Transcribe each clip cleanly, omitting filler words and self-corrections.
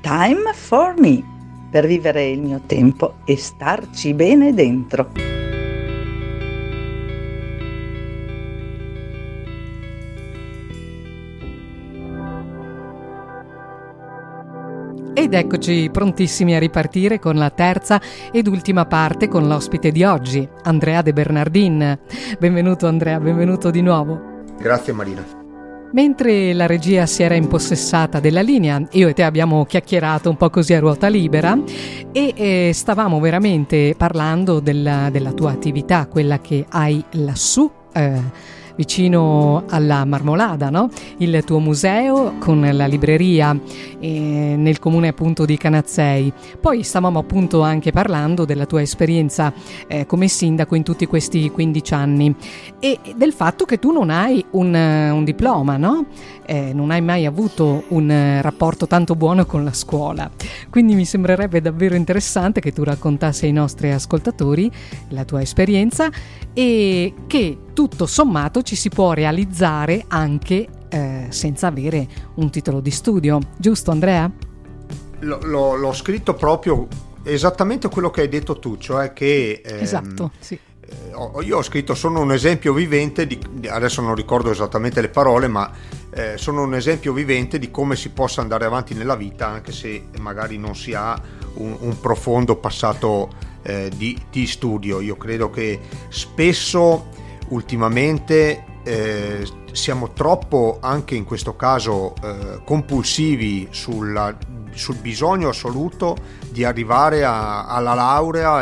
Time for Me, per vivere il mio tempo e starci bene dentro. Ed eccoci prontissimi a ripartire con la terza ed ultima parte con l'ospite di oggi, Andrea De Bernardin. Benvenuto Andrea, benvenuto di nuovo. Grazie Marina. Mentre la regia si era impossessata della linea, io e te abbiamo chiacchierato un po' così a ruota libera e stavamo veramente parlando della tua attività, quella che hai lassù, vicino alla Marmolada, no? Il tuo museo con la libreria nel comune appunto di Canazzei. Poi stavamo appunto anche parlando della tua esperienza come sindaco in tutti questi 15 anni e del fatto che tu non hai un diploma, no? Non hai mai avuto un rapporto tanto buono con la scuola. Quindi mi sembrerebbe davvero interessante che tu raccontassi ai nostri ascoltatori la tua esperienza e che tutto sommato ci si può realizzare anche senza avere un titolo di studio, giusto Andrea? L'ho scritto proprio esattamente quello che hai detto tu, cioè che esatto, sì. Io ho scritto sono un esempio vivente di, adesso non ricordo esattamente le parole, ma sono un esempio vivente di come si possa andare avanti nella vita anche se magari non si ha un profondo passato di studio. Io credo che spesso ultimamente siamo troppo, anche in questo caso, compulsivi sul bisogno assoluto di arrivare alla laurea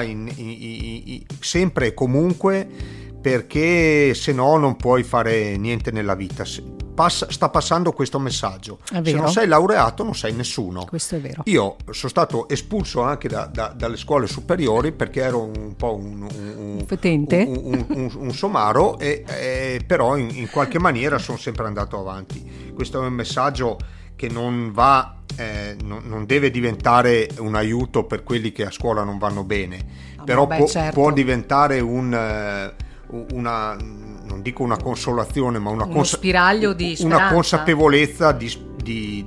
sempre e comunque, perché se no non puoi fare niente nella vita. Sta passando questo messaggio: se non sei laureato non sei nessuno. Questo è vero. Io sono stato espulso anche dalle scuole superiori perché ero un po' un fetente, un somaro, però in qualche maniera sono sempre andato avanti. Questo è un messaggio che non va, non deve diventare un aiuto per quelli che a scuola non vanno bene, però certo. Può diventare una, non dico una consolazione, ma uno spiraglio di speranza, una consapevolezza di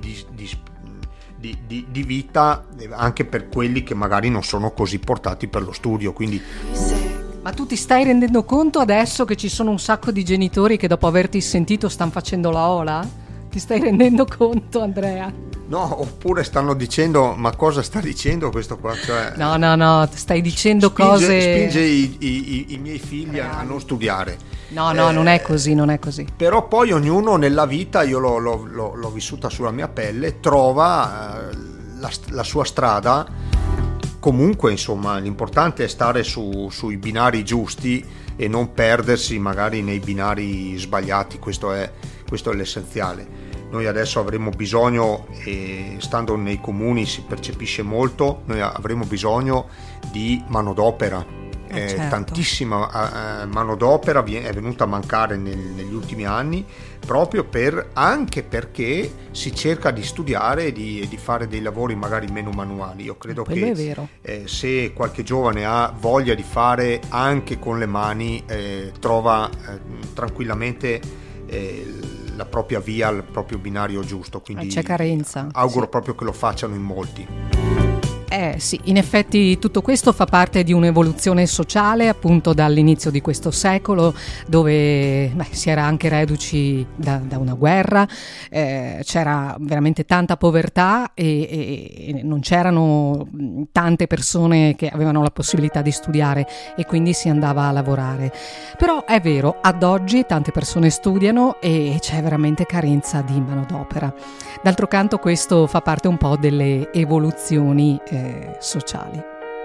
vita anche per quelli che magari non sono così portati per lo studio. Quindi ma tu ti stai rendendo conto adesso che ci sono un sacco di genitori che dopo averti sentito stanno facendo la ola? Ti stai rendendo conto, Andrea? No, oppure stanno dicendo: ma cosa sta dicendo questo qua? Cioè, no, stai dicendo cose... Spinge i miei figli a non studiare. No, non è così, non è così. Però poi ognuno nella vita, io l'ho vissuta sulla mia pelle, trova la sua strada. Comunque, insomma, l'importante è stare sui binari giusti e non perdersi magari nei binari sbagliati. Questo è l'essenziale. Noi adesso avremo bisogno, e stando nei comuni si percepisce molto, noi avremo bisogno di manodopera. Certo. Tantissima manodopera è venuta a mancare negli ultimi anni, proprio anche perché si cerca di studiare e di fare dei lavori magari meno manuali. Io credo quello che se qualche giovane ha voglia di fare anche con le mani, trova tranquillamente la propria via, il proprio binario giusto. Quindi c'è carenza. Auguro proprio che lo facciano in molti. Sì, in effetti tutto questo fa parte di un'evoluzione sociale appunto dall'inizio di questo secolo, dove si era anche reduci da una guerra, c'era veramente tanta povertà e non c'erano tante persone che avevano la possibilità di studiare e quindi si andava a lavorare. Però è vero, ad oggi tante persone studiano e c'è veramente carenza di manodopera. D'altro canto questo fa parte un po' delle evoluzioni sociali.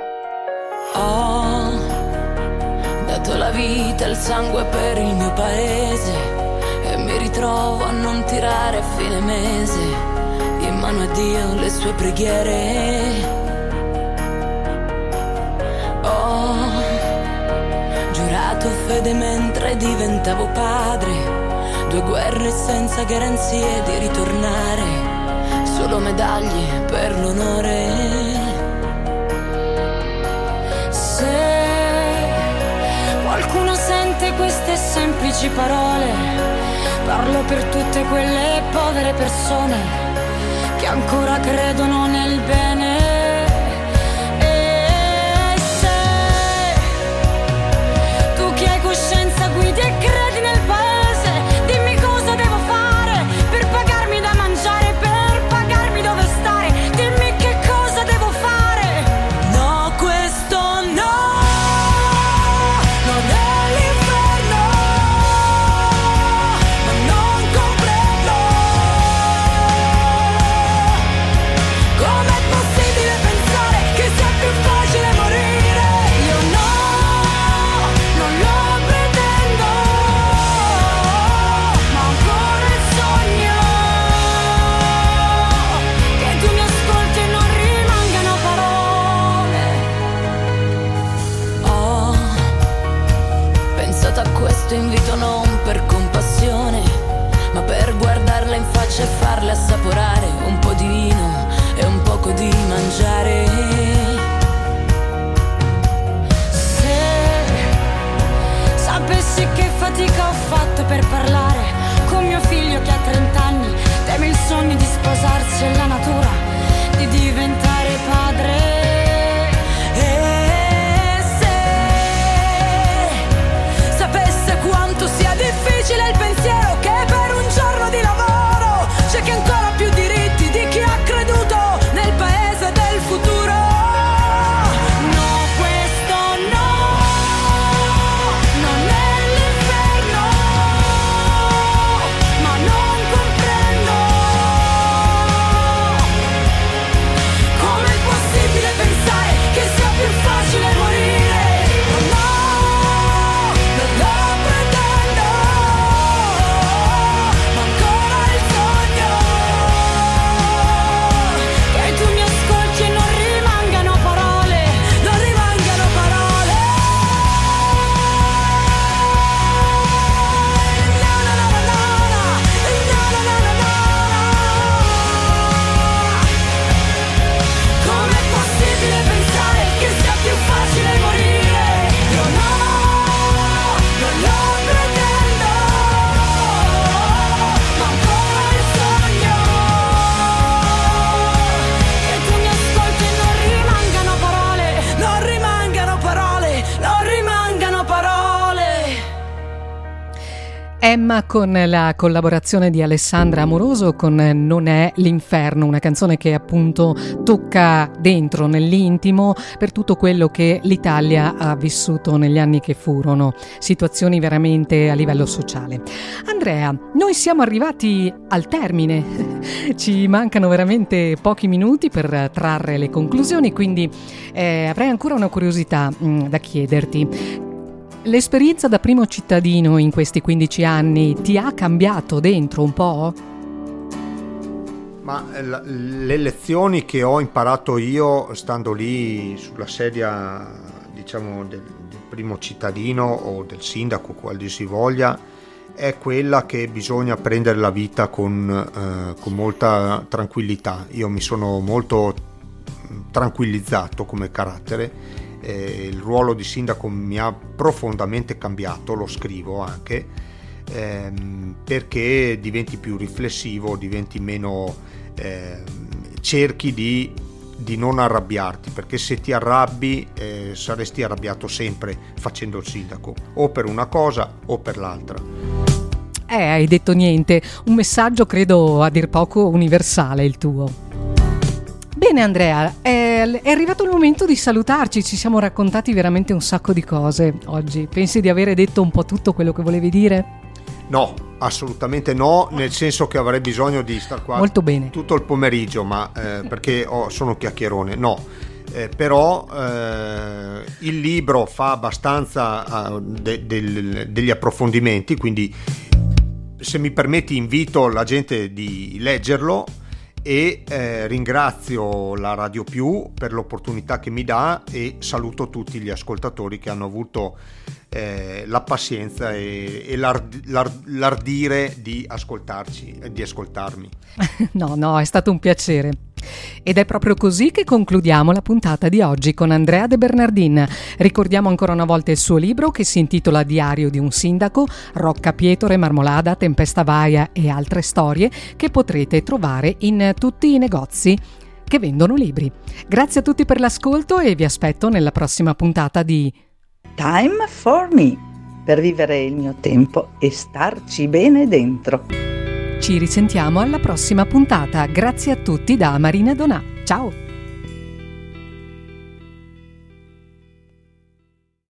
Ho dato la vita e il sangue per il mio paese e mi ritrovo a non tirare a fine mese in mano a Dio le sue preghiere. Ho giurato fede mentre diventavo padre, 2 guerre senza garanzie di ritornare, solo medaglie per l'onore. Se qualcuno sente queste semplici parole, parlo per tutte quelle povere persone che ancora credono nel bene. E se tu che hai coscienza guidi e credi nel paese, dimmi cosa devo fare per pagarmi da mangiare, per pagarmi dove stare, dimmi che cosa devo fare. No, questo no, non è l'inferno, ma non comprendo com'è possibile pensare che sia più facile morire. Io no, non lo pretendo, ma ancora il sogno che tu mi ascolti e non rimangano parole. Ho pensato a questo invito non per compassione, ma per guardarla in faccia e farle assaporare un po' di vino e un poco di mangiare. Se sapessi che fatica ho fatto per parlare con mio figlio che ha 30 anni, teme il sogno di sposarsi e la natura di diventare padre. E se sapesse quanto sia difficile il pensiero che per un giorno di lavoro c'è chi ha ancora più diritti di chi ha creduto nel paese del futuro. No, questo no, non è l'inferno, ma non comprendo com'è possibile pensare che sia più facile morire. No, non lo pretendo, ma ancora il sogno che tu mi ascolti e non rimangano parole, non rimangano parole. Na, na, na, na, na, na, na, na, na, na. Com'è possibile pensare che sia più facile morire? Io no, non lo pretendo, ma ancora il sogno che tu mi ascolti e non rimangano parole, non rimangano parole, non rimangano parole. Emma con la collaborazione di Alessandra Amoroso con Non è l'inferno, una canzone che appunto tocca dentro nell'intimo per tutto quello che l'Italia ha vissuto negli anni che furono, situazioni veramente a livello sociale. Andrea, noi siamo arrivati al termine, ci mancano veramente pochi minuti per trarre le conclusioni, quindi avrei ancora una curiosità da chiederti. L'esperienza da primo cittadino in questi 15 anni ti ha cambiato dentro un po'? Ma le lezioni che ho imparato io stando lì sulla sedia, diciamo, del primo cittadino o del sindaco, qual dir si voglia, è quella che bisogna prendere la vita con molta tranquillità. Io mi sono molto tranquillizzato come carattere. Il ruolo di sindaco mi ha profondamente cambiato, lo scrivo anche, perché diventi più riflessivo, diventi meno, cerchi di non arrabbiarti, perché se ti arrabbi saresti arrabbiato sempre facendo il sindaco, o per una cosa o per l'altra. Hai detto niente, un messaggio credo a dir poco universale il tuo. Bene Andrea, è arrivato il momento di salutarci, ci siamo raccontati veramente un sacco di cose oggi. Pensi di avere detto un po' tutto quello che volevi dire? No, assolutamente no, nel senso che avrei bisogno di star qua molto bene tutto il pomeriggio, ma perché sono chiacchierone, no. Però il libro fa abbastanza degli approfondimenti, quindi se mi permetti invito la gente di leggerlo. E ringrazio la Radio Più per l'opportunità che mi dà e saluto tutti gli ascoltatori che hanno avuto la pazienza e l'ardire di ascoltarci e di ascoltarmi. No, è stato un piacere. Ed è proprio così che concludiamo la puntata di oggi con Andrea De Bernardin. Ricordiamo ancora una volta il suo libro che si intitola Diario di un sindaco, Rocca Pietore, Marmolada, Tempesta Vaia e altre storie, che potrete trovare in tutti i negozi che vendono libri. Grazie a tutti per l'ascolto e vi aspetto nella prossima puntata di Time for Me, per vivere il mio tempo e starci bene dentro. Ci risentiamo alla prossima puntata. Grazie a tutti da Marina Donà. Ciao!